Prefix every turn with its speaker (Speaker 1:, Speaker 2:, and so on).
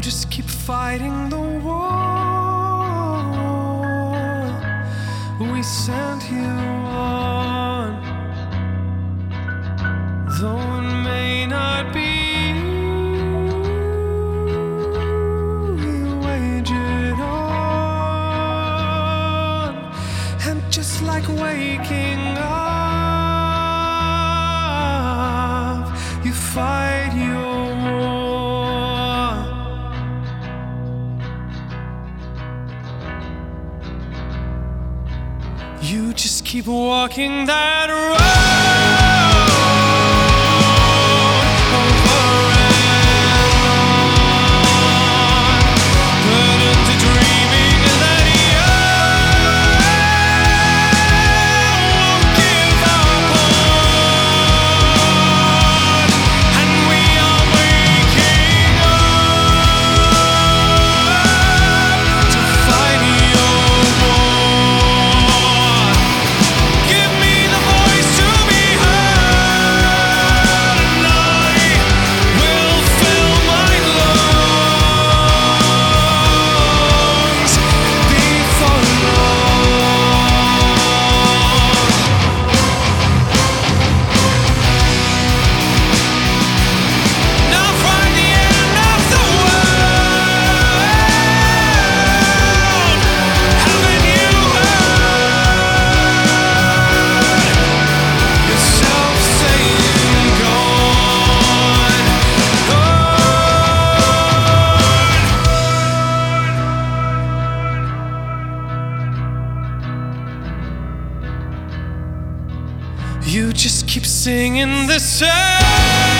Speaker 1: just keep fighting the war we sent you on. Though it may not be you wage it on. And just like waking up, you fight your war. You just keep walking that road over and on, burdened to dreaming that you won't give up on. And we are waking up to fight your war. Give me the voice to be heard, and I will fill my lungs before long. Now from the end of the world, haven't you heard yourself saying gone, gone? You just keep singing the same